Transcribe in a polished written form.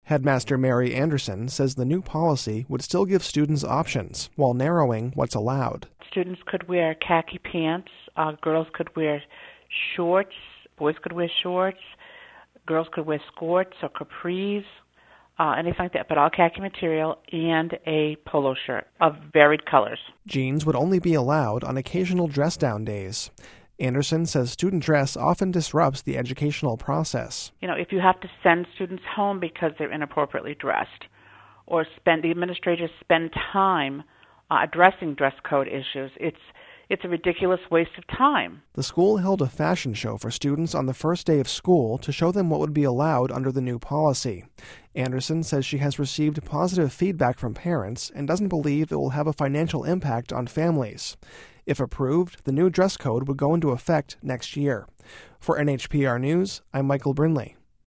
Headmaster Mary Anderson says the new policy would still give students options while narrowing what's allowed. Students could wear khaki pants, girls could wear shorts, boys could wear shorts, girls could wear skirts or capris, anything like that, but all khaki material, and a polo shirt of varied colors. Jeans would only be allowed on occasional dress-down days. Anderson says student dress often disrupts the educational process. If you have to send students home because they're inappropriately dressed, or the administrators spend time addressing dress code issues, it's a ridiculous waste of time. The school held a fashion show for students on the first day of school to show them what would be allowed under the new policy. Anderson says she has received positive feedback from parents and doesn't believe it will have a financial impact on families. If approved, the new dress code would go into effect next year. For NHPR News, I'm Michael Brinley.